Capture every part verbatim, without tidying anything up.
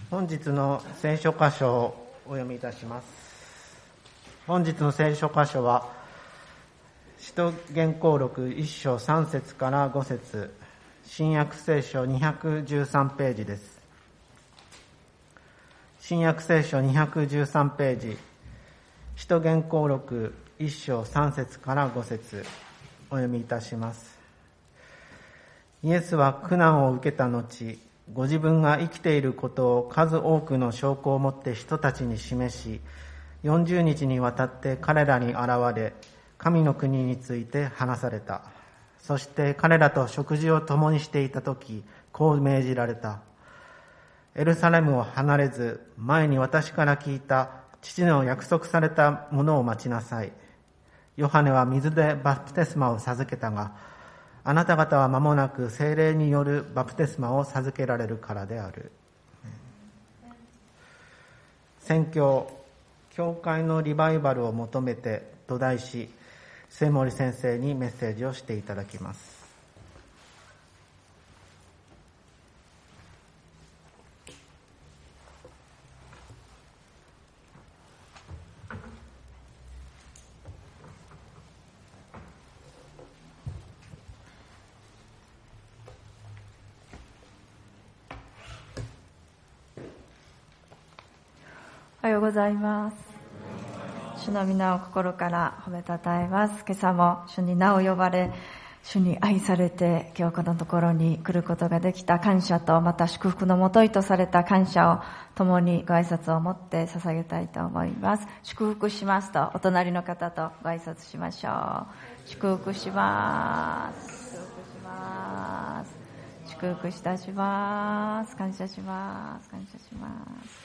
本日の聖書箇所をお読みいたします。本日の聖書箇所は使徒言行録いっ章さん節からご節、新約聖書にひゃくじゅうさんページです。新約聖書にひゃくじゅうさんページ、使徒言行録いっ章さん節からご節お読みいたします。イエスは苦難を受けた後、ご自分が生きていることを数多くの証拠をもって人たちに示し、よんじゅうにちにわたって彼らに現れ、神の国について話された。そして彼らと食事を共にしていたとき、こう命じられた。エルサレムを離れず、前に私から聞いた父の約束されたものを待ちなさい。ヨハネは水でバプテスマを授けたが、あなた方は間もなく聖霊によるバプテスマを授けられるからである。宣教、教会のリバイバルを求めてと題し、末森先生にメッセージをしていただきます。 おはようございます。主の皆を心から褒めたたえます。今朝も主に名を呼ばれ、主に愛されて今日このところに来ることができた感謝と、また祝福のもといとされた感謝を共にご挨拶を持って捧げたいと思います。祝福しますとお隣の方とご挨拶しましょう。祝福します。祝福します。祝福いたします。感謝します。感謝します。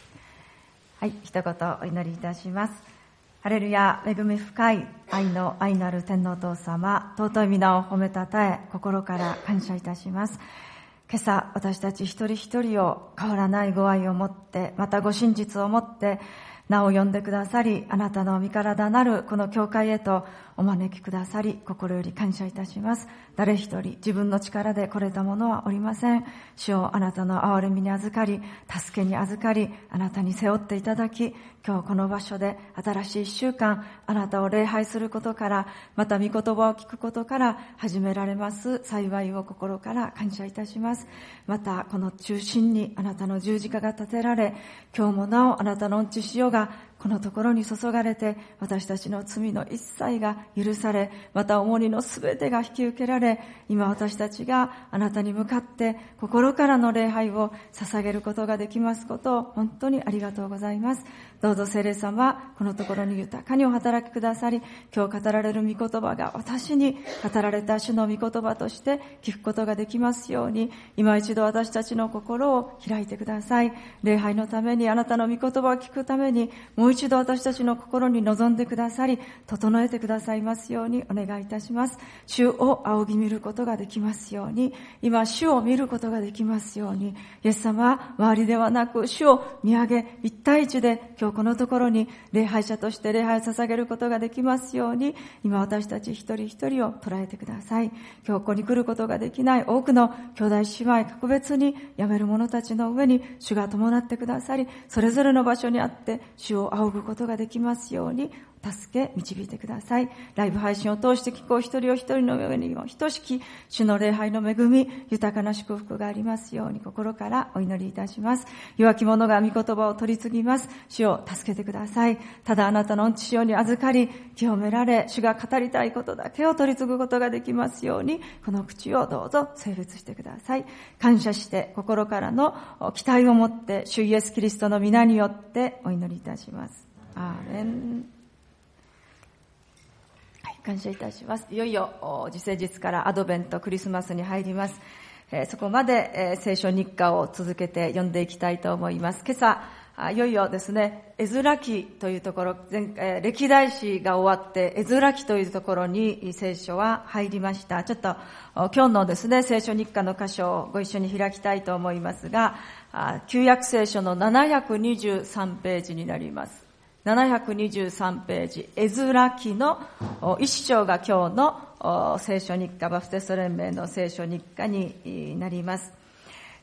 はい、一言お祈りいたします。ハレルヤ、恵み深い愛の愛なる天皇父様、尊い皆を褒めたたえ、心から感謝いたします。今朝、私たち一人一人を変わらないご愛を持って、またご真実を持って、名を呼んでくださり、あなたの御体なるこの教会へとお招きくださり、心より感謝いたします。誰一人自分の力で来れたものはおりません。主をあなたの憐れみに預かり、助けに預かり、あなたに背負っていただき、今日この場所で新しい一週間、あなたを礼拝することから、また御言葉を聞くことから始められます幸いを心から感謝いたします。またこの中心にあなたの十字架が立てられ、今日もなおあなたの御血潮がこのところに注がれて、私たちの罪の一切が許され、また重荷のすべてが引き受けられ、今私たちがあなたに向かって心からの礼拝を捧げることができますことを本当にありがとうございます。どうぞ聖霊様、このところに豊かにお働きくださり、今日語られる御言葉が私に語られた主の御言葉として聞くことができますように、今一度私たちの心を開いてください。礼拝のために、あなたの御言葉を聞くために、もう一度私たちの心に臨んでくださり、整えてくださいますようにお願いいたします。主を仰ぎ見ることができますように、今主を見ることができますように、イエス様、周りではなく主を見上げ、一対一で今日このところに礼拝者として礼拝を捧げることができますように、今私たち一人一人を捉えてください。今日ここに来ることができない多くの兄弟姉妹、格別に辞める者たちの上に主が伴ってくださり、それぞれの場所にあって主を仰ぐことができますように助け導いてください。ライブ配信を通して聞こう一人お一人の上にも等しき主の礼拝の恵み、豊かな祝福がありますように心からお祈りいたします。弱き者が御言葉を取り次ぎます。主を助けてください。ただあなたの御血潮に預かり清められ、主が語りたいことだけを取り次ぐことができますように、この口をどうぞ聖別してください。感謝して心からの期待を持って主イエスキリストの皆によってお祈りいたします。アーメン。感謝いたします。いよいよ時世日からアドベント、クリスマスに入ります。えー、そこまで、えー、聖書日課を続けて読んでいきたいと思います。今朝いよいよですね、エズラ記というところ、前、えー、歴代史が終わってエズラ記というところに聖書は入りました。ちょっと今日のですね、聖書日課の箇所をご一緒に開きたいと思いますが、旧約聖書のななひゃくにじゅうさんページになります。ななひゃくにじゅうさんページ、エズラ記の一章が今日の聖書日課、バプテスト連盟の聖書日課になります。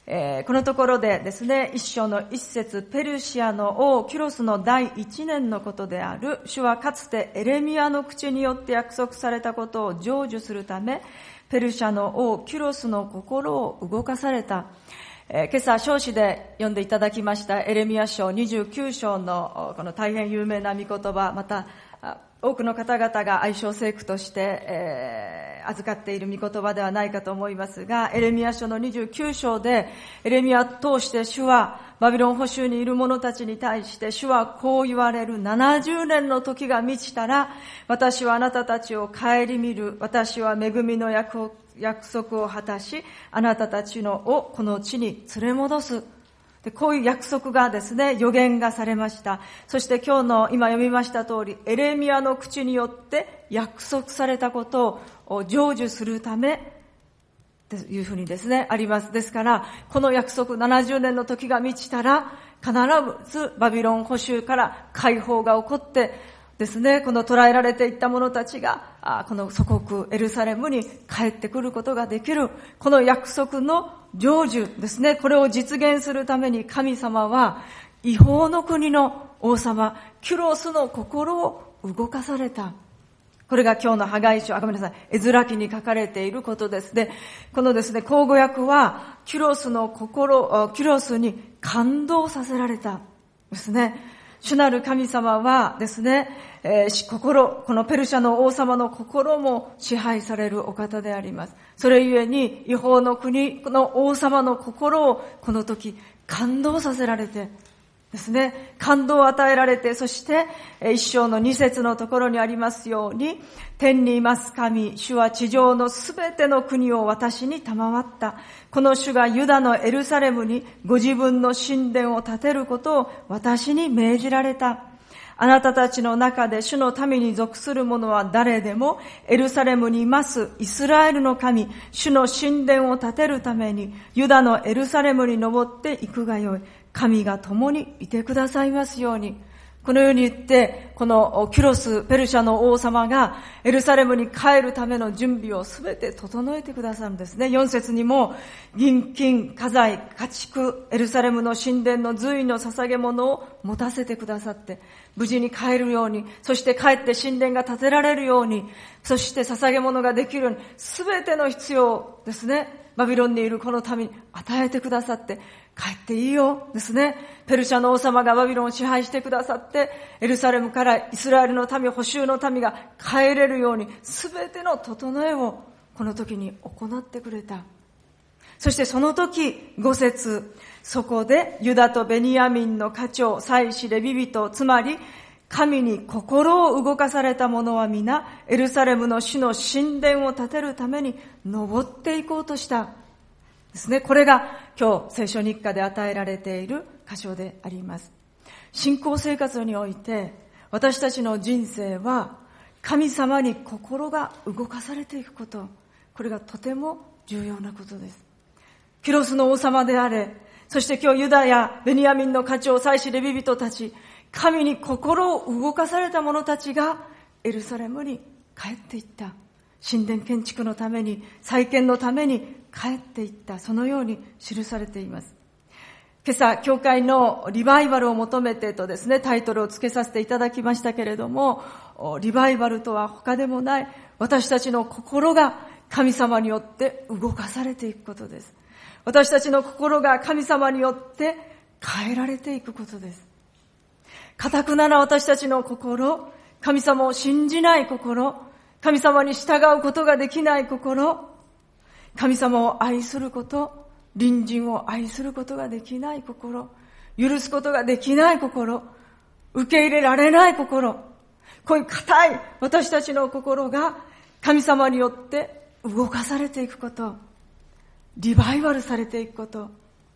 えー、このところでですね、一章の一節、ペルシアの王キュロスの第一年のことである。主はかつてエレミヤの口によって約束されたことを成就するため、ペルシャの王キュロスの心を動かされた。えー、今朝唱詩で読んでいただきましたエレミヤ書にじゅうきゅう章のこの大変有名な御言葉、また多くの方々が愛称聖句として、えー、預かっている御言葉ではないかと思いますが、エレミヤ書のにじゅうきゅう章でエレミヤを通して主はバビロン捕囚にいる者たちに対して主はこう言われる。ななじゅうねんの時が満ちたら、私はあなたたちを顧みる。私は恵みの約束を果たし、あなたたちのをこの地に連れ戻す。で、こういう約束がですね、予言がされました。そして今日の今読みました通り、エレミヤの口によって約束されたことを成就するためというふうにですね、あります。ですから、この約束ななじゅうねんの時が満ちたら、必ずバビロン捕囚から解放が起こってですね、この捕らえられていった者たちが、この祖国エルサレムに帰ってくることができる。この約束の成就ですね、これを実現するために神様は異邦の国の王様キュロスの心を動かされた。これが今日のハガイ書、あ、ごめんなさい、エズラ記に書かれていることです。で、このですね、口語訳はキュロスの心、キュロスに感動させられたですね。主なる神様はですね、えー、心、このペルシャの王様の心も支配されるお方であります。それゆえに異邦の国の王様の心をこの時感動させられてですね、感動を与えられて、そして一章の二節のところにありますように、天にいます神、主は地上のすべての国を私に賜った。この主がユダのエルサレムにご自分の神殿を建てることを私に命じられた。あなたたちの中で主の民に属する者は誰でも、エルサレムにいますイスラエルの神、主の神殿を建てるために、ユダのエルサレムに登っていくがよい。神が共にいてくださいますように。このように言って、このキュロス、ペルシャの王様がエルサレムに帰るための準備をすべて整えてくださるんですね。よん節にも、銀金、家財、家畜、エルサレムの神殿の随の捧げ物を持たせてくださって、無事に帰るように、そして帰って神殿が建てられるように、そして捧げ物ができるように、すべての必要ですね、バビロンにいるこの民に与えてくださって、帰っていいよですね。ペルシャの王様がバビロンを支配してくださって、エルサレムからイスラエルの民、捕囚の民が帰れるように、すべての整えをこの時に行ってくれた。そしてその時、ご節、そこでユダとベニヤミンの家長、祭司、レビ人、つまり神に心を動かされた者は皆、エルサレムの主の神殿を建てるために登っていこうとしたですね。これが今日聖書日課で与えられている箇所であります。信仰生活において私たちの人生は神様に心が動かされていくこと、これがとても重要なことです。キュロスの王様であれ、そして今日ユダやベニヤミンの家長、祭司、レビ人たち、神に心を動かされた者たちがエルサレムに帰っていった。神殿建築のために、再建のために帰っていった。そのように記されています。今朝、教会のリバイバルを求めてとですね、タイトルを付けさせていただきましたけれども、リバイバルとは他でもない、私たちの心が神様によって動かされていくことです。私たちの心が神様によって変えられていくことです。固くなな私たちの心、神様を信じない心、神様に従うことができない心、神様を愛すること、隣人を愛することができない心、許すことができない心、受け入れられない心、こういう固い私たちの心が神様によって動かされていくこと、リバイバルされていくこと、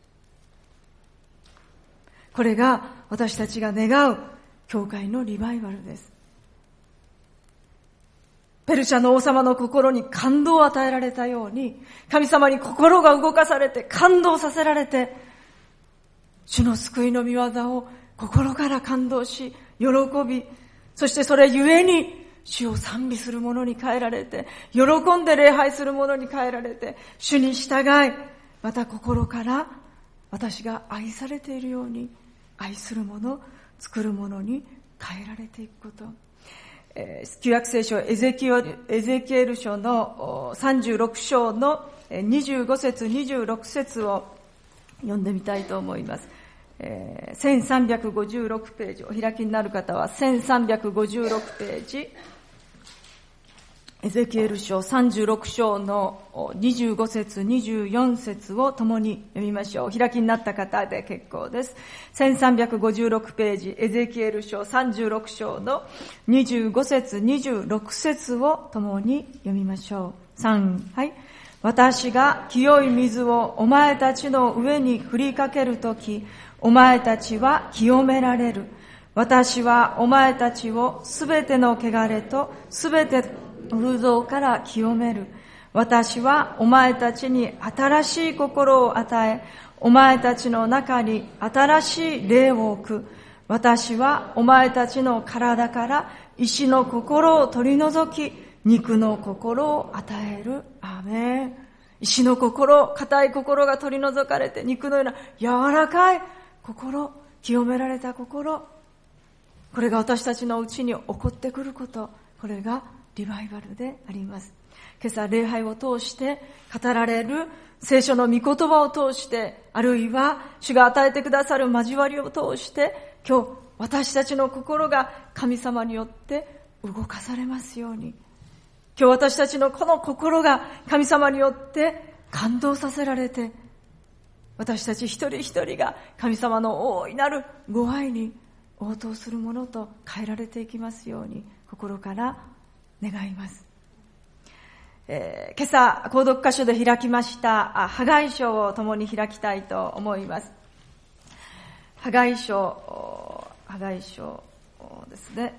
これが私たちが願う教会のリバイバルです。ペルシャの王様の心に感動を与えられたように、神様に心が動かされて感動させられて、主の救いの御業を心から感動し、喜び、そしてそれゆえに主を賛美する者に変えられて、喜んで礼拝する者に変えられて、主に従い、また心から私が愛されているように愛するもの、作るものに変えられていくこと。えー、旧約聖書エゼキエゼキエル書のさんじゅうろく章のにじゅうご節にじゅうろく節を読んでみたいと思います。えー、せんさんびゃくごじゅうろくページ、お開きになる方はせんさんびゃくごじゅうろくページ、エゼキエル書さんじゅうろく章のにじゅうご節にじゅうよん節を共に読みましょう。お開きになった方で結構です。せんさんびゃくごじゅうろくページ、エゼキエル書さんじゅうろく章のにじゅうご節にじゅうろく節を共に読みましょう。さん、はい。私が清い水をお前たちの上に振りかけるとき、お前たちは清められる。私はお前たちをすべての汚れとすべて偶像から清める。私はお前たちに新しい心を与え、お前たちの中に新しい霊を置く。私はお前たちの体から石の心を取り除き、肉の心を与える。アーメン。石の心、硬い心が取り除かれて、肉のような柔らかい心、清められた心、これが私たちのうちに起こってくること、これがリバイバルであります。今朝礼拝を通して語られる聖書の御言葉を通して、あるいは主が与えてくださる交わりを通して、今日私たちの心が神様によって動かされますように。今日私たちのこの心が神様によって感動させられて、私たち一人一人が神様の大いなるご愛に応答するものと変えられていきますように、心から願います。えー、今朝購読箇所で開きましたハガイ書を共に開きたいと思います。ハガイ書、ハガイ書ですね。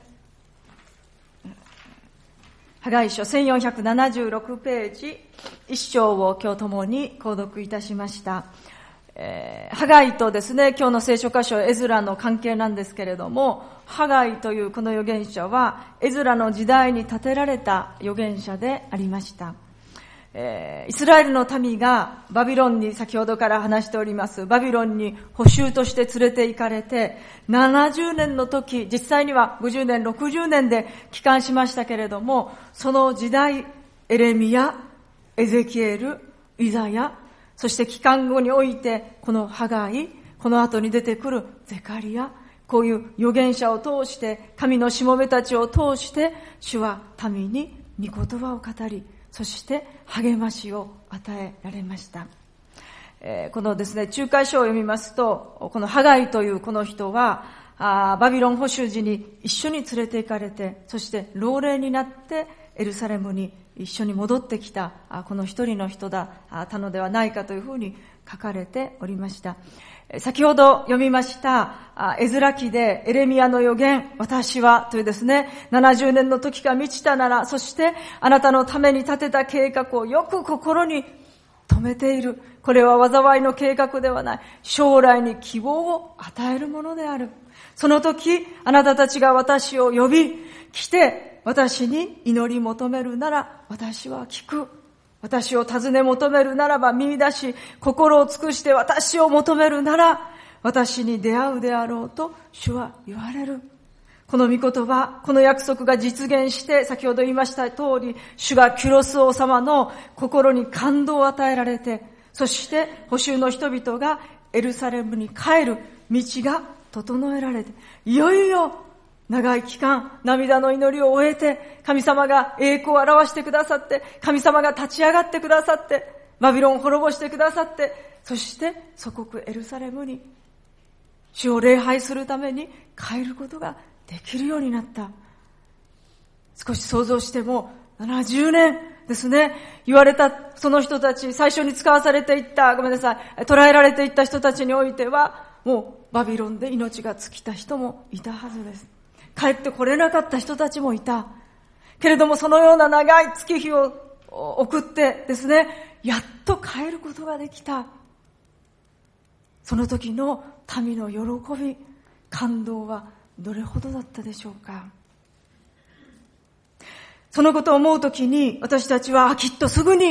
ハガイ書せんよんひゃくななじゅうろくページいち章を今日共に購読いたしました。えー、ハガイとですね、今日の聖書箇所エズラの関係なんですけれども、ハガイというこの預言者はエズラの時代に立てられた預言者でありました。えー、イスラエルの民がバビロンに、先ほどから話しておりますバビロンに捕囚として連れて行かれてななじゅうねんの時、実際にはごじゅうねんろくじゅうねんで帰還しましたけれども、その時代エレミヤ、エゼキエル、イザヤ、そして帰還後においてこのハガイ、この後に出てくるゼカリヤ、こういう預言者を通して、神のしもべたちを通して主は民に御言葉を語り、そして励ましを与えられました。えー、このですね、仲介書を読みますと、このハガイというこの人はあバビロン捕囚時に一緒に連れて行かれて、そして老齢になってエルサレムに一緒に戻ってきたこの一人の人だったのではないかというふうに書かれておりました。先ほど読みましたエズラ記でエレミヤの預言、私はというですね、ななじゅうねんの時が満ちたなら、そしてあなたのために立てた計画をよく心に留めている。これは災いの計画ではない、将来に希望を与えるものである。その時あなたたちが私を呼び来て私に祈り求めるなら私は聞く。私を尋ね求めるならば見出し、心を尽くして私を求めるなら私に出会うであろうと主は言われる。この御言葉、この約束が実現して、先ほど言いました通り、主がキュロス王様の心に感動を与えられて、そして捕囚の人々がエルサレムに帰る道が整えられて、いよいよ長い期間涙の祈りを終えて、神様が栄光を表してくださって、神様が立ち上がってくださって、バビロンを滅ぼしてくださって、そして祖国エルサレムに主を礼拝するために帰ることができるようになった。少し想像してもななじゅうねんですね、言われたその人たち、最初に使わされていった、ごめんなさい、捕らえられていった人たちにおいては、もうバビロンで命が尽きた人もいたはずです。帰ってこれなかった人たちもいた。けれどもそのような長い月日を送ってですね、やっと帰ることができた。その時の民の喜び、感動はどれほどだったでしょうか。そのことを思うときに、私たちはきっとすぐに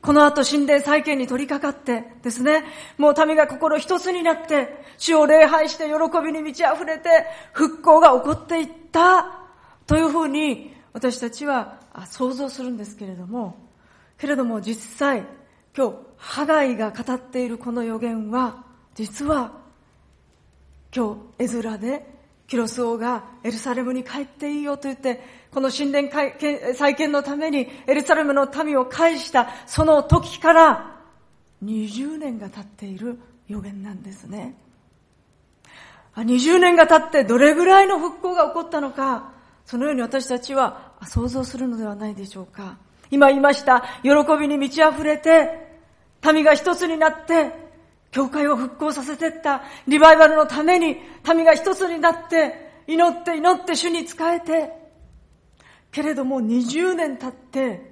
この後神殿再建に取り掛かってですね、もう民が心一つになって、主を礼拝して喜びに満ち溢れて、復興が起こっていったというふうに私たちは想像するんですけれども、けれども実際、今日、ハガイが語っているこの預言は、実は、今日、エズラで、キロス王がエルサレムに帰っていいよと言って、この神殿再建のためにエルサレムの民を返したその時からにじゅうねんが経っている預言なんですね。にじゅうねんが経ってどれぐらいの復興が起こったのか、そのように私たちは想像するのではないでしょうか。今言いました、喜びに満ち溢れて、民が一つになって、教会を復興させていった、リバイバルのために民が一つになって、祈って祈って主に仕えて、けれどもにじゅうねん経って、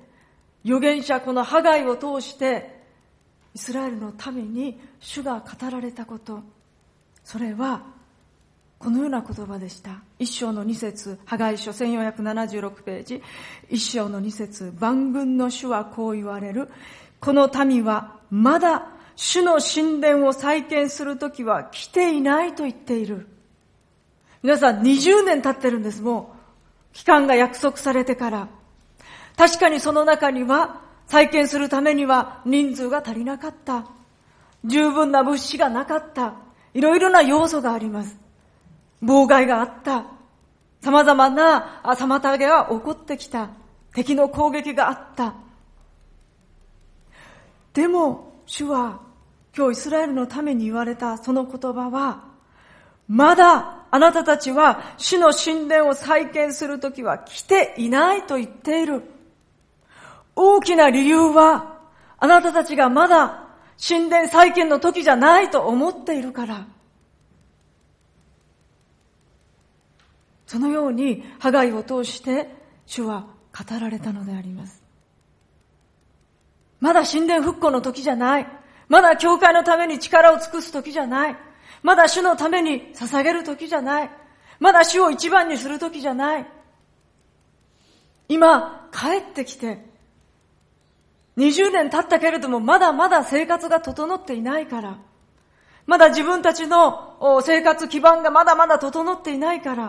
預言者このハガイを通して、イスラエルの民に主が語られたこと、それは、このような言葉でした。一章の二節、ハガイ書せんよんひゃくななじゅうろくページ、一章の二節、万軍の主はこう言われる。この民はまだ主の神殿を再建するときは来ていないと言っている。皆さんにじゅうねん経ってるんです。もう期間が約束されてから。確かにその中には再建するためには人数が足りなかった。十分な物資がなかった。いろいろな要素があります。妨害があった。様々な妨げが起こってきた。敵の攻撃があった。でも主は今日イスラエルのために言われたその言葉は、まだあなたたちは主の神殿を再建するときは来ていないと言っている。大きな理由は、あなたたちがまだ神殿再建の時じゃないと思っているから。そのようにハガイを通して主は語られたのであります。まだ神殿復興の時じゃない。まだ教会のために力を尽くす時じゃない。まだ主のために捧げる時じゃない。まだ主を一番にする時じゃない。今帰ってきてにじゅうねん経ったけれども、まだまだ生活が整っていないから、まだ自分たちの生活基盤がまだまだ整っていないから、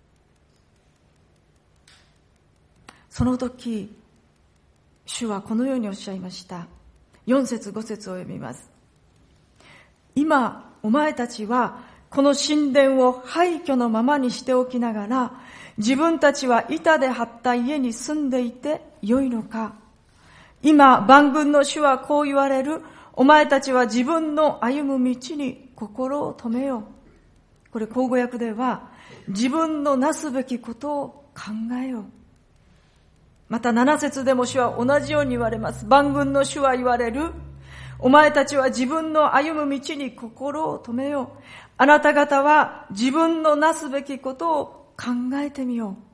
その時、主はこのようにおっしゃいました。よん節ご節を読みます。今、お前たちはこの神殿を廃墟のままにしておきながら、自分たちは板で張った家に住んでいてよいのか。今、万軍の主はこう言われる。お前たちは自分の歩む道に心を留めよう。これ、口語訳では、自分のなすべきことを考えよう。またなな節でも主は同じように言われます。万軍の主は言われる。お前たちは自分の歩む道に心を留めよう。あなた方は自分のなすべきことを考えてみよう。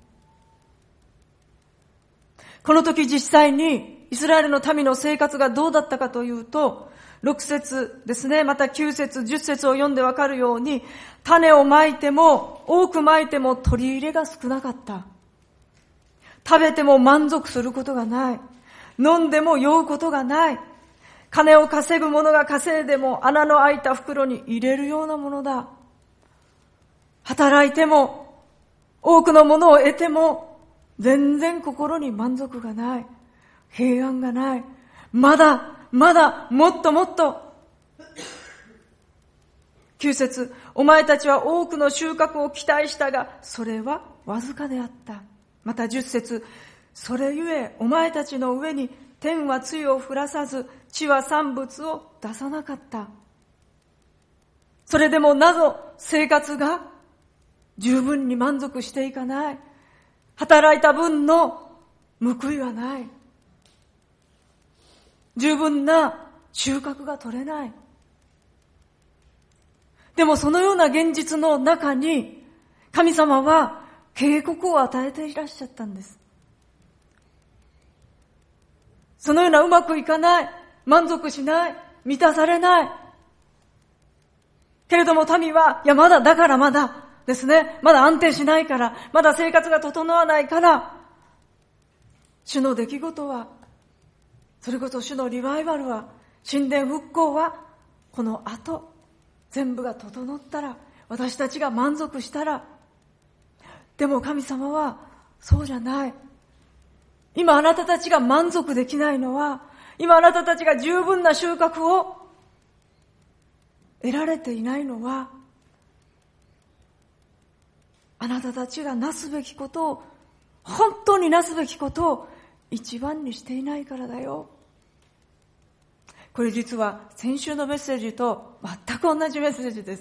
この時実際にイスラエルの民の生活がどうだったかというと、ろく節ですね、またきゅう節、じゅっ節を読んでわかるように、種をまいても多くまいても取り入れが少なかった。食べても満足することがない。飲んでも酔うことがない。金を稼ぐ者が稼いでも穴の開いた袋に入れるようなものだ。働いても多くのものを得ても全然心に満足がない。平安がない。まだまだもっともっと。きゅう節、お前たちは多くの収穫を期待したが、それはわずかであった。またじゅっ節、それゆえお前たちの上に天は露を降らさず、地は産物を出さなかった。それでもなぞ生活が十分に満足していかない。働いた分の報いはない。十分な収穫が取れない。でもそのような現実の中に神様は警告を与えていらっしゃったんです。そのようなうまくいかない、満足しない、満たされない。けれども民は、いやまだだからまだですね、まだ安定しないから、まだ生活が整わないから、主の出来事はそれこそ主のリバイバルは、神殿復興は、この後、全部が整ったら、私たちが満足したら、でも神様はそうじゃない。今あなたたちが満足できないのは、今あなたたちが十分な収穫を得られていないのは、あなたたちがなすべきことを、本当になすべきことを一番にしていないからだよ。これ実は先週のメッセージと全く同じメッセージです。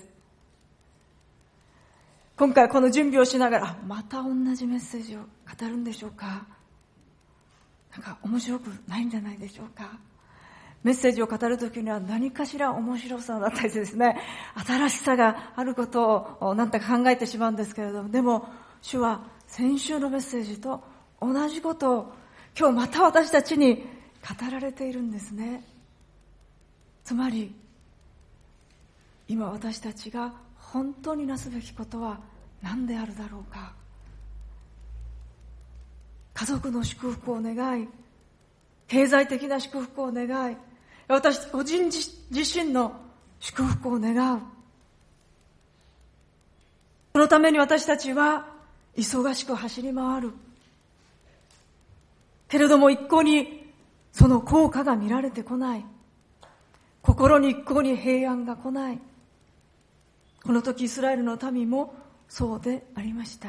今回この準備をしながら、また同じメッセージを語るんでしょうか。なんか面白くないんじゃないでしょうか。メッセージを語るときには何かしら面白さだったりですね、新しさがあることを何だか考えてしまうんですけれども、でも主は先週のメッセージと同じことを今日また私たちに語られているんですね。つまり今私たちが本当になすべきことは何であるだろうか。家族の祝福を願い、経済的な祝福を願い、私個人自身の祝福を願う。そのために私たちは忙しく走り回る。けれども一向にその効果が見られてこない。心に一向に平安が来ない。この時イスラエルの民もそうでありました。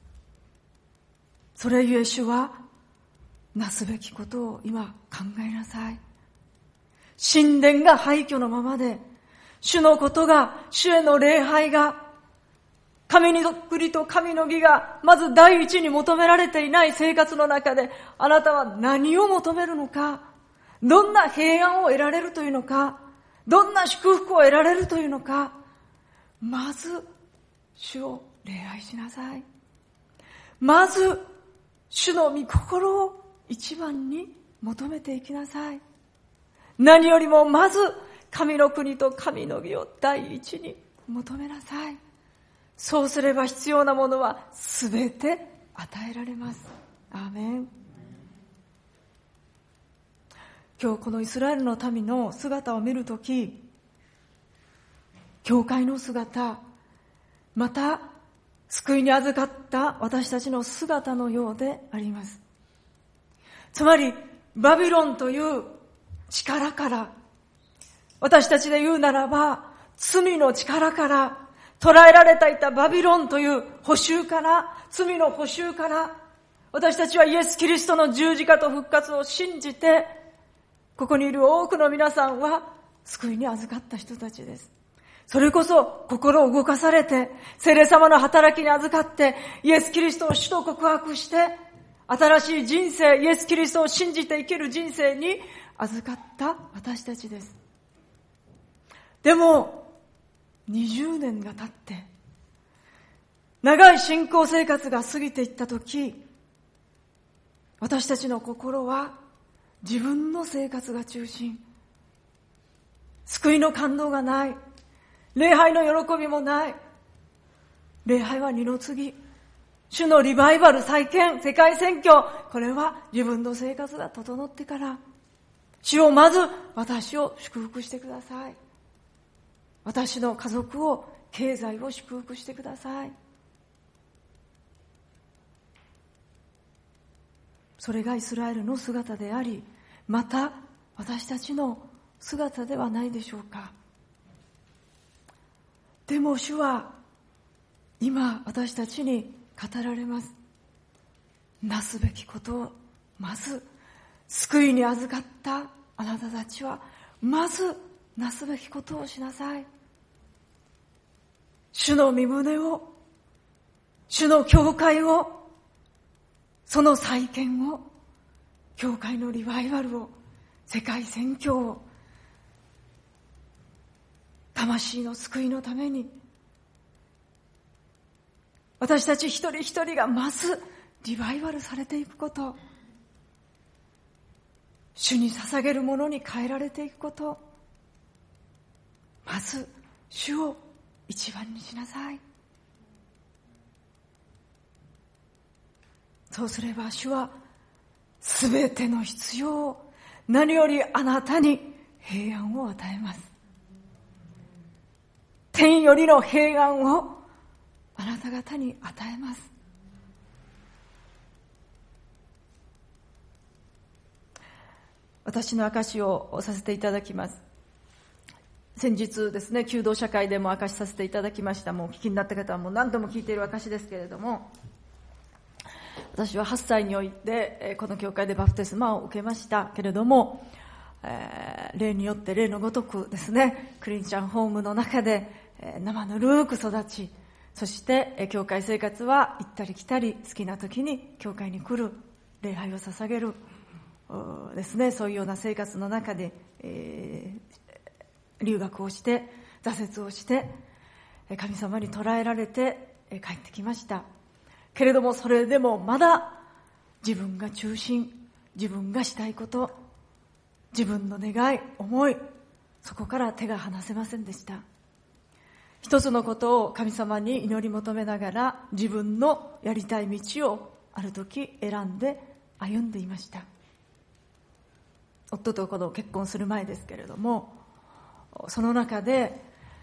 それゆえ主はなすべきことを今考えなさい。神殿が廃墟のままで、主のことが、主への礼拝が、神の国と神の義がまず第一に求められていない生活の中で、あなたは何を求めるのか、どんな平安を得られるというのか、どんな祝福を得られるというのか、まず主を礼拝しなさい。まず主の御心を一番に求めていきなさい。何よりもまず神の国と神の義を第一に求めなさい。そうすれば必要なものはすべて与えられます。アーメン。今日このイスラエルの民の姿を見るとき、教会の姿、また救いに預かった私たちの姿のようであります。つまりバビロンという力から、私たちで言うならば罪の力から、捕らえられていたバビロンという捕囚から、罪の捕囚から、私たちはイエス・キリストの十字架と復活を信じて、ここにいる多くの皆さんは救いに預かった人たちです。それこそ心を動かされて、聖霊様の働きに預かって、イエス・キリストを主と告白して、新しい人生、イエス・キリストを信じて生きる人生に預かった私たちです。でも、にじゅうねんが経って、長い信仰生活が過ぎていったとき、私たちの心は自分の生活が中心。救いの感動がない。礼拝の喜びもない。礼拝は二の次。主のリバイバル再建、世界宣教、これは自分の生活が整ってから、主をまず私を祝福してください。私の家族を、経済を祝福してください。それがイスラエルの姿であり、また私たちの姿ではないでしょうか。でも主は今私たちに語られます。なすべきことをまず、救いに預かったあなたたちはまずなすべきことをしなさい。主の御胸を、主の教会を、その再建を、教会のリバイバルを、世界宣教を、魂の救いのために、私たち一人一人がまずリバイバルされていくこと、主に捧げるものに変えられていくこと、まず主を一番にしなさい。そうすれば主はすべての必要を何よりあなたに平安を与えます。天よりの平安をあなた方に与えます。私の証しをさせていただきます。先日ですね、求道社会でも証しさせていただきました。もうお聞きになった方はもう何度も聞いている証ですけれども、私ははっさいにおいてこの教会でバプテスマを受けましたけれども、えー、霊によって霊のごとくですね、クリスチャンホームの中で生ぬるく育ち、そして教会生活は行ったり来たり、好きな時に教会に来る、礼拝を捧げるですね、そういうような生活の中で、えー留学をして挫折をして神様に捕らえられて帰ってきましたけれども、それでもまだ自分が中心、自分がしたいこと、自分の願い、思い、そこから手が離せませんでした。一つのことを神様に祈り求めながら、自分のやりたい道をある時選んで歩んでいました。夫とこの結婚する前ですけれども、その中で、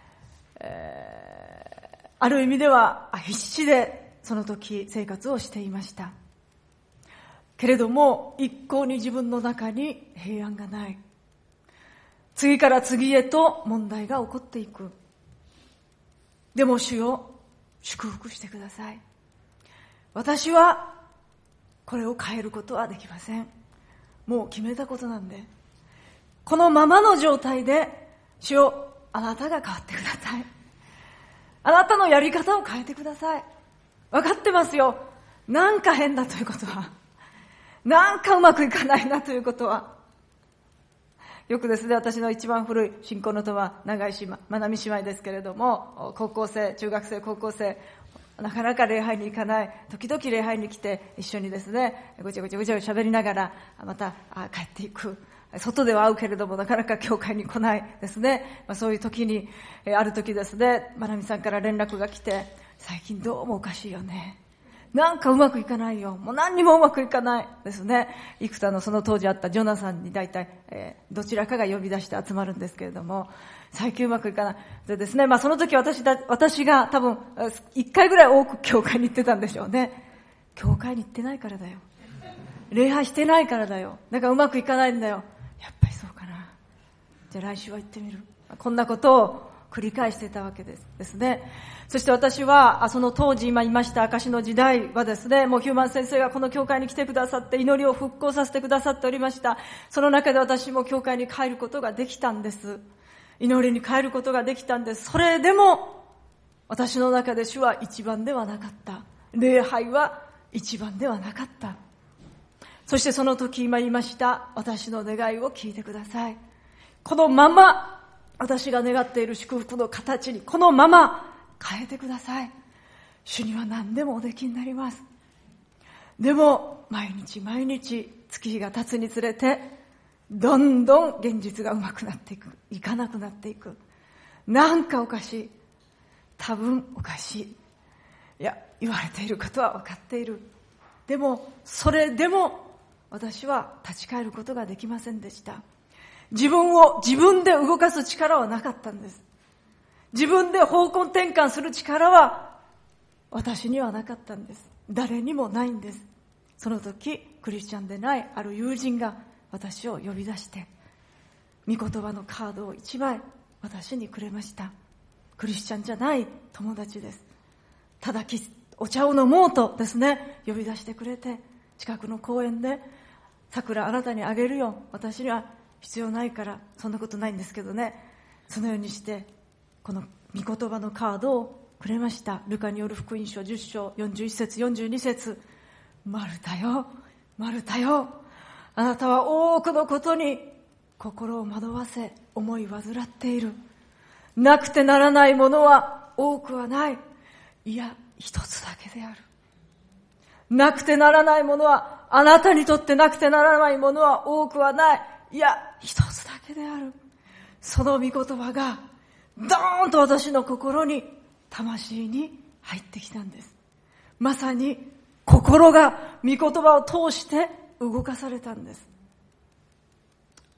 えー、ある意味では必死でその時生活をしていましたけれども、一向に自分の中に平安がない。次から次へと問題が起こっていく。でも主よ、祝福してください。私はこれを変えることはできません。もう決めたことなんで、このままの状態で主よ、あなたが変わってください。あなたのやり方を変えてください。分かってますよ。なんか変だということは、なんかうまくいかないなということは。よくですね、私の一番古い信仰の友は長井島、まなみ姉妹ですけれども、高校生、中学生、高校生、なかなか礼拝に行かない、時々礼拝に来て一緒にですね、ごちゃごちゃごちゃ喋りながらまた帰っていく。外では会うけれどもなかなか教会に来ないですね。まあ、そういう時に、えー、ある時ですね、まなみさんから連絡が来て、最近どうもおかしいよね。なんかうまくいかないよ。もう何にもうまくいかないですね。幾多のその当時あったジョナサンに大体、えー、どちらかが呼び出して集まるんですけれども、最近うまくいかない。でですね、まあその時私だ、私が多分一回ぐらい多く教会に行ってたんでしょうね。教会に行ってないからだよ。礼拝してないからだよ。だからうまくいかないんだよ。やっぱりそうかな。じゃあ来週は行ってみる。こんなことを繰り返していたわけですですね。そして私はその当時今言いました証の時代はですね、もうヒューマン先生がこの教会に来てくださって祈りを復興させてくださっておりました。その中で私も教会に帰ることができたんです。祈りに帰ることができたんです。それでも私の中で主は一番ではなかった。礼拝は一番ではなかった。そしてその時今言いました私の願いを聞いてください。このまま私が願っている祝福の形にこのまま変えてください。主には何でもおできになります。でも毎日毎日月日が経つにつれてどんどん現実がうまくなっていく、いかなくなっていく。なんかおかしい、多分おかしい、いや言われていることは分かっている。でもそれでも私は立ち返ることができませんでした。自分を自分で動かす力はなかったんです。自分で方向転換する力は私にはなかったんです。誰にもないんです。その時クリスチャンでないある友人が私を呼び出して御言葉のカードを一枚私にくれました。クリスチャンじゃない友達です。ただお茶を飲もうとですね呼び出してくれて、近くの公園で桜あなたにあげるよ、私には必要ないから、そんなことないんですけどね、そのようにしてこの御言葉のカードをくれました。ルカによる福音書じゅっ章よんじゅういち節よんじゅうに節、マルタよマルタよ、あなたは多くのことに心を惑わせ思い患っている。なくてならないものは多くはない、いや一つだけである。なくてならないものは、あなたにとってなくてならないものは多くはない、いや一つだけである。その御言葉がドーンと私の心に、魂に入ってきたんです。まさに心が御言葉を通して動かされたんです。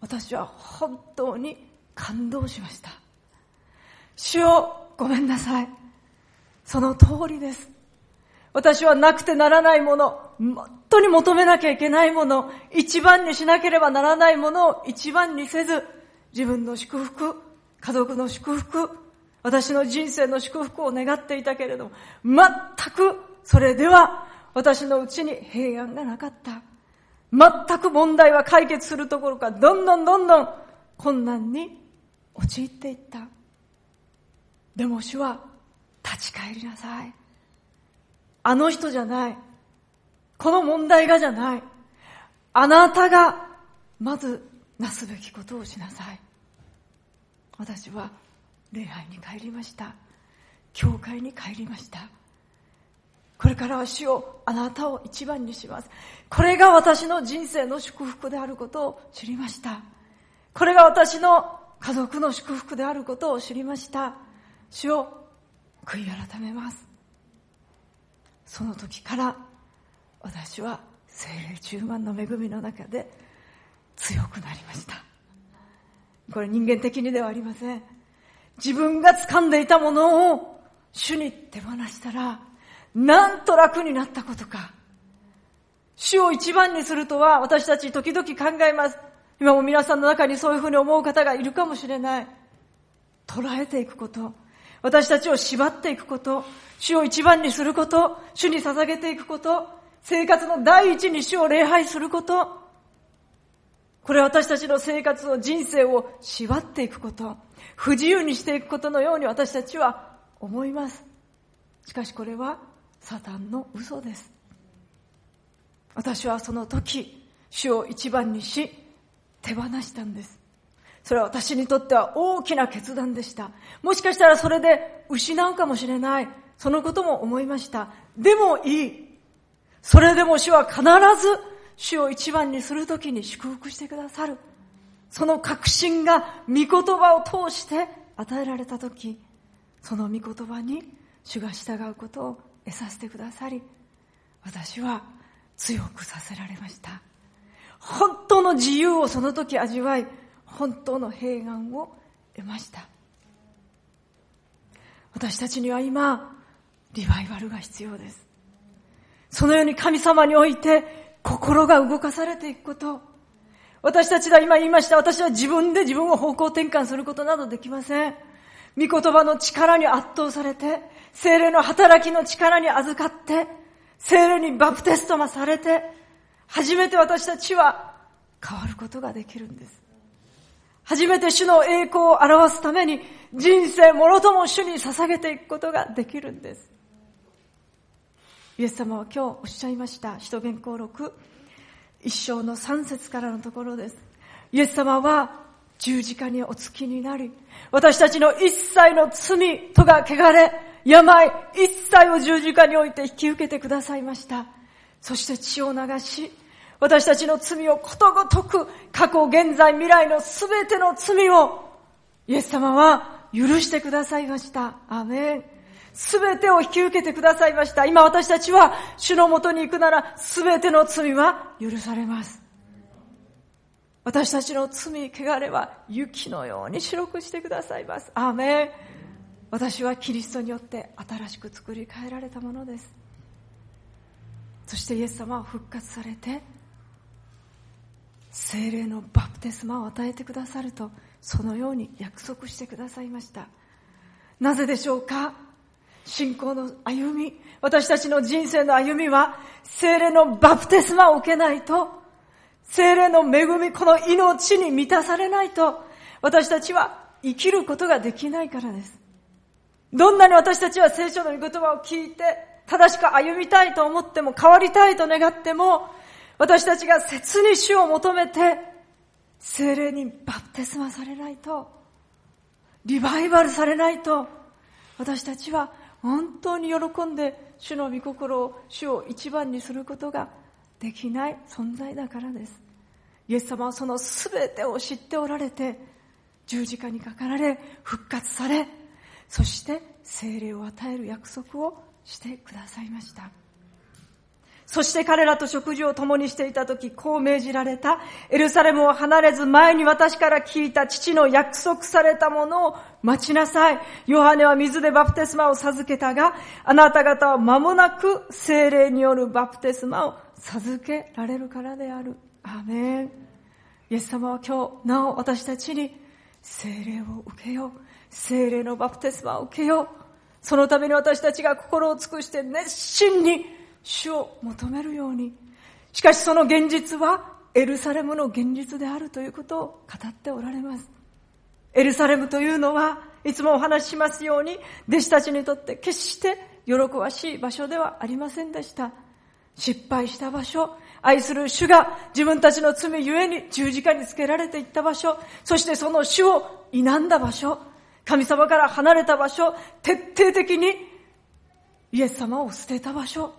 私は本当に感動しました。主よ、ごめんなさい。その通りです。私はなくてならないもの、本当に求めなきゃいけないもの、一番にしなければならないものを一番にせず、自分の祝福、家族の祝福、私の人生の祝福を願っていたけれども、全くそれでは私のうちに平安がなかった。全く問題は解決するところか、どんどんどんどん困難に陥っていった。でも主は立ち返りなさい。あの人じゃない。この問題がじゃない。あなたがまずなすべきことをしなさい。私は礼拝に帰りました。教会に帰りました。これからは主よ、あなたを一番にします。これが私の人生の祝福であることを知りました。これが私の家族の祝福であることを知りました。主よ、悔い改めます。その時から私は聖霊充満の恵みの中で強くなりました。これ人間的にではありません。自分が掴んでいたものを主に手放したら、なんと楽になったことか。主を一番にするとは、私たち時々考えます。今も皆さんの中にそういうふうに思う方がいるかもしれない。捉えていくこと、私たちを縛っていくこと、主を一番にすること、主に捧げていくこと、生活の第一に主を礼拝すること、これは私たちの生活の人生を縛っていくこと、不自由にしていくことのように私たちは思います。しかしこれはサタンの嘘です。私はその時、主を一番にし、手放したんです。それは私にとっては大きな決断でした。もしかしたらそれで失うかもしれない。そのことも思いました。でもいい。それでも主は必ず主を一番にするときに祝福してくださる。その確信が御言葉を通して与えられたとき、その御言葉に主が従うことを得させてくださり、私は強くさせられました。本当の自由をその時味わい、本当の平安を得ました。私たちには今、リバイバルが必要です。そのように神様において心が動かされていくこと。私たちが今言いました。私は自分で自分を方向転換することなどできません。御言葉の力に圧倒されて、聖霊の働きの力に預かって、聖霊にバプテストマされて、初めて私たちは変わることができるんです。初めて主の栄光を表すために人生もろとも主に捧げていくことができるんです。イエス様は今日おっしゃいました。使徒言行録一章の三節からのところです。イエス様は十字架におつきになり、私たちの一切の罪とが汚れ、病一切を十字架において引き受けてくださいました。そして血を流し、私たちの罪をことごとく、過去、現在、未来のすべての罪をイエス様は許してくださいました。アーメン。すべてを引き受けてくださいました。今私たちは主のもとに行くならすべての罪は許されます。私たちの罪、汚れは雪のように白くしてくださいます。アーメン。私はキリストによって新しく作り変えられたものです。そしてイエス様は復活されて、聖霊のバプテスマを与えてくださると、そのように約束してくださいました。なぜでしょうか？信仰の歩み、私たちの人生の歩みは、聖霊のバプテスマを受けないと、聖霊の恵み、この命に満たされないと、私たちは生きることができないからです。どんなに私たちは聖書の御言葉を聞いて、正しく歩みたいと思っても、変わりたいと願っても、私たちが切に主を求めて、聖霊にバプテスマされないと、リバイバルされないと、私たちは本当に喜んで主の御心を、主を一番にすることができない存在だからです。イエス様はそのすべてを知っておられて、十字架にかかられ、復活され、そして聖霊を与える約束をしてくださいました。 そして彼らと食事を共にしていたとき、こう命じられた。エルサレムを離れず、前に私から聞いた父の約束されたものを待ちなさい。ヨハネは水でバプテスマを授けたが、あなた方は間もなく聖霊によるバプテスマを授けられるからである。アーメン。イエス様は今日、なお私たちに聖霊を受けよう。聖霊のバプテスマを受けよう。そのために私たちが心を尽くして熱心に主を求めるように。しかしその現実はエルサレムの現実であるということを語っておられます。エルサレムというのはいつもお話ししますように、弟子たちにとって決して喜ばしい場所ではありませんでした。失敗した場所、愛する主が自分たちの罪ゆえに十字架につけられていった場所、そしてその主を否んだ場所、神様から離れた場所、徹底的にイエス様を捨てた場所、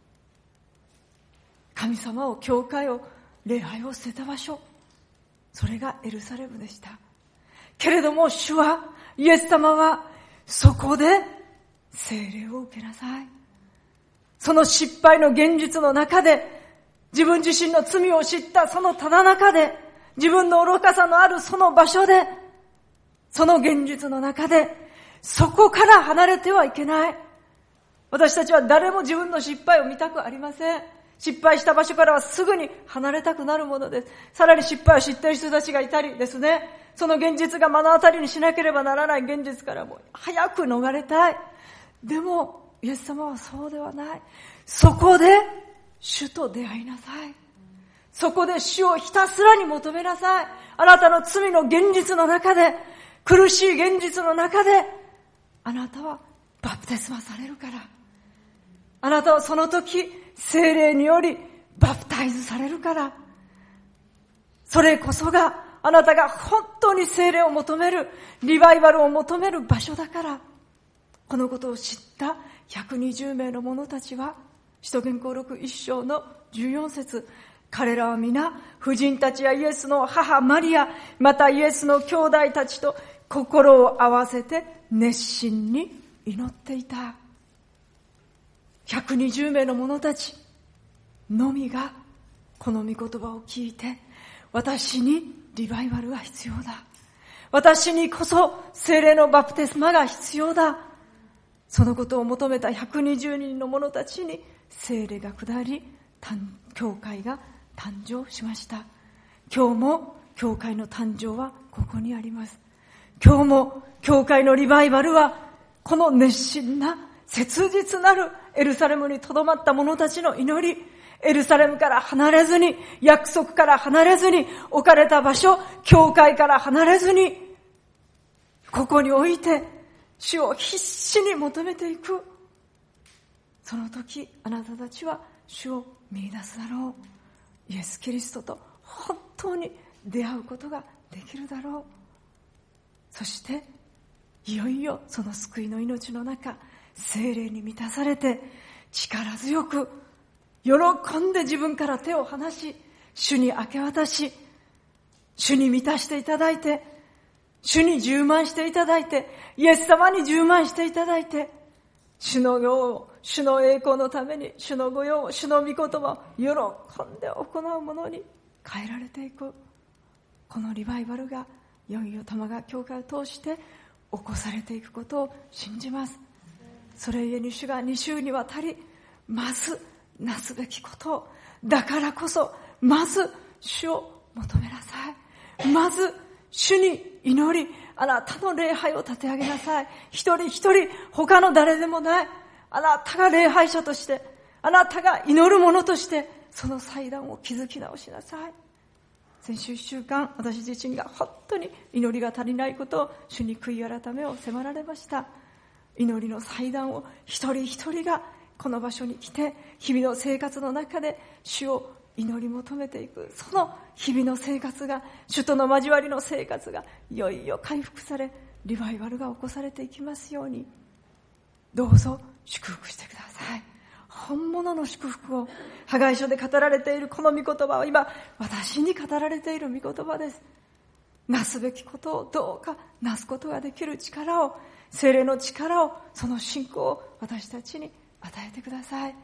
神様を、教会を、礼拝を捨てた場所、それがエルサレムでした。けれども主は、イエス様はそこで聖霊を受けなさい。その失敗の現実の中で、自分自身の罪を知ったそのただ中で、自分の愚かさのあるその場所で、その現実の中で、そこから離れてはいけない。私たちは誰も自分の失敗を見たくありません。失敗した場所からはすぐに離れたくなるものです。さらに失敗を知っている人たちがいたりですね、その現実が目の当たりにしなければならない現実からも早く逃れたい。でもイエス様はそうではない。そこで主と出会いなさい。そこで主をひたすらに求めなさい。あなたの罪の現実の中で、苦しい現実の中で、あなたはバプテスマされるから。あなたはその時聖霊によりバプタイズされるから。それこそがあなたが本当に聖霊を求める、リバイバルを求める場所だから。このことを知ったひゃくにじゅうめいの者たちは、使徒言行録一章のじゅうよん節、彼らは皆婦人たちやイエスの母マリア、またイエスの兄弟たちと心を合わせて熱心に祈っていた。ひゃくにじゅうめいの者たちのみがこの御言葉を聞いて、私にリバイバルが必要だ、私にこそ聖霊のバプテスマが必要だ、そのことを求めたひゃくにじゅうにんの者たちに聖霊が下り、教会が誕生しました。今日も教会の誕生はここにあります。今日も教会のリバイバルはこの熱心な切実なるエルサレムに留まった者たちの祈り、エルサレムから離れずに、約束から離れずに、置かれた場所、教会から離れずに、ここに置いて主を必死に求めていく。その時あなたたちは主を見出すだろう。イエス・キリストと本当に出会うことができるだろう。そしていよいよその救いの命の中、聖霊に満たされて力強く喜んで自分から手を離し、主に明け渡し、主に満たしていただいて、主に充満していただいて、イエス様に充満していただいて、主の用を、主の栄光のために、主の御用を、主の御言葉を喜んで行うものに変えられていく。このリバイバルがいよいよ玉川教会を通して起こされていくことを信じます。それゆえに主がに週にわたり、まずなすべきことを、だからこそまず主を求めなさい。まず主に祈り、あなたの礼拝を立て上げなさい。一人一人他の誰でもない、あなたが礼拝者として、あなたが祈る者として、その祭壇を築き直しなさい。先週一週間、私自身が本当に祈りが足りないことを主に悔い改めを迫られました。祈りの祭壇を一人一人がこの場所に来て、日々の生活の中で主を祈り求めていく。その日々の生活が、主との交わりの生活がいよいよ回復され、リバイバルが起こされていきますように、どうぞ祝福してください。本物の祝福を、ハガイ書で語られているこの御言葉は今私に語られている御言葉です。なすべきことをどうかなすことができる力を、聖霊の力を、その信仰を私たちに与えてください。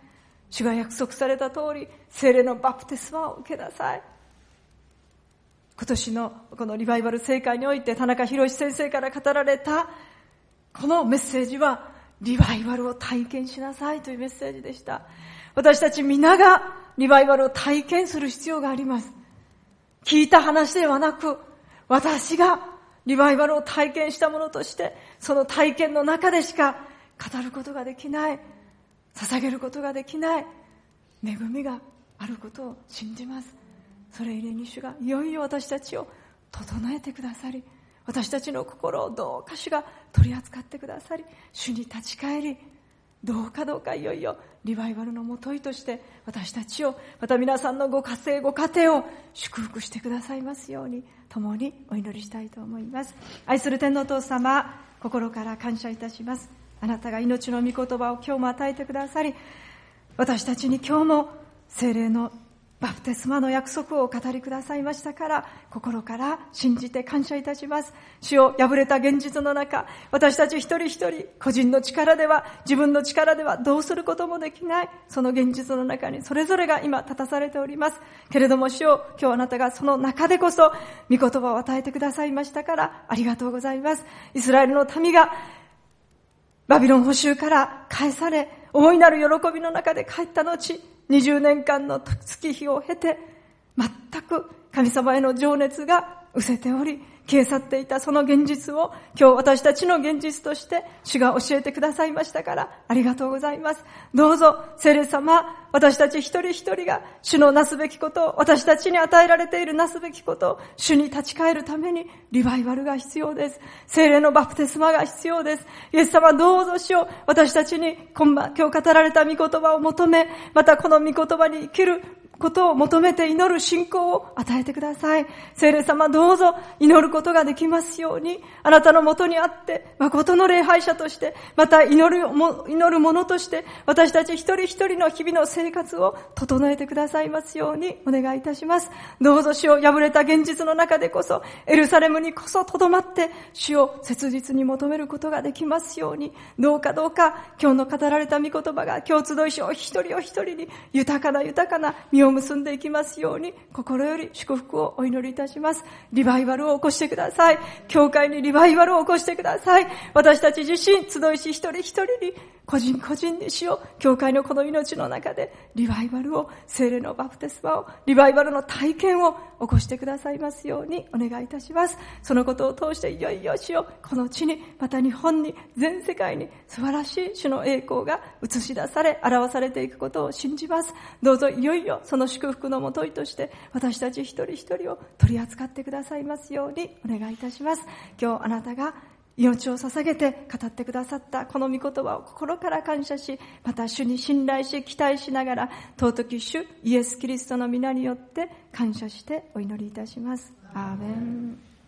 主が約束された通り、聖霊のバプテスマを受けなさい。今年のこのリバイバル聖会において、田中博先生から語られたこのメッセージは、リバイバルを体験しなさいというメッセージでした。私たち皆がリバイバルを体験する必要があります。聞いた話ではなく、私がリバイバルを体験したものとして、その体験の中でしか語ることができない、捧げることができない恵みがあることを信じます。それゆえに主がいよいよ私たちを整えてくださり、私たちの心をどうか主が取り扱ってくださり、主に立ち返り、どうかどうかいよいよリバイバルのもといとして私たちを、また皆さんのご家庭ご家庭を祝福してくださいますように、共にお祈りしたいと思います。愛する天のお父様、心から感謝いたします。あなたが命の御言葉を今日も与えてくださり、私たちに今日も聖霊のバプテスマの約束をお語りくださいましたから、心から信じて感謝いたします。主よ、破れた現実の中、私たち一人一人、個人の力では、自分の力ではどうすることもできない、その現実の中にそれぞれが今立たされております。けれども主よ、今日あなたがその中でこそ御言葉を与えてくださいましたから、ありがとうございます。イスラエルの民がバビロン捕囚から返され、大いなる喜びの中で帰った後、にじゅうねんかんの月日を経て、全く神様への情熱が失せており、消え去っていたその現実を、今日私たちの現実として主が教えてくださいましたから、ありがとうございます。どうぞ聖霊様、私たち一人一人が主のなすべきことを、私たちに与えられているなすべきことを、主に立ち返るためにリバイバルが必要です。聖霊のバプテスマが必要です。イエス様、どうぞ主を私たちに今晩今日語られた御言葉を求め、またこの御言葉に生きることを求めて祈る信仰を与えてください。聖霊様、どうぞ祈ることができますように、あなたのもとにあって誠の礼拝者として、また祈るも祈る者として、私たち一人一人の日々の生活を整えてくださいますようにお願いいたします。どうぞ主を破れた現実の中でこそ、エルサレムにこそ留まって主を切実に求めることができますように、どうかどうか今日の語られた御言葉が今日集いしお一人お一人に豊かな豊かな実を結んでいきますように、心より祝福をお祈りいたします。リバイバルを起こしてください。教会にリバイバルを起こしてください。私たち自身、集いし一人一人に、個人個人にしよう。教会のこの命の中でリバイバルを、聖霊のバプテスマを、リバイバルの体験を起こしてくださいますようにお願いいたします。そのことを通していよいよ主よ、この地に、また日本に、全世界に素晴らしい主の栄光が映し出され、表されていくことを信じます。どうぞいよいよその祝福のもといとして私たち一人一人を取り扱ってくださいますようにお願いいたします。今日あなたが命を捧げて語ってくださったこの御言葉を心から感謝し、また主に信頼し期待しながら、尊き主イエス・キリストの皆によって感謝してお祈りいたします。アーメン。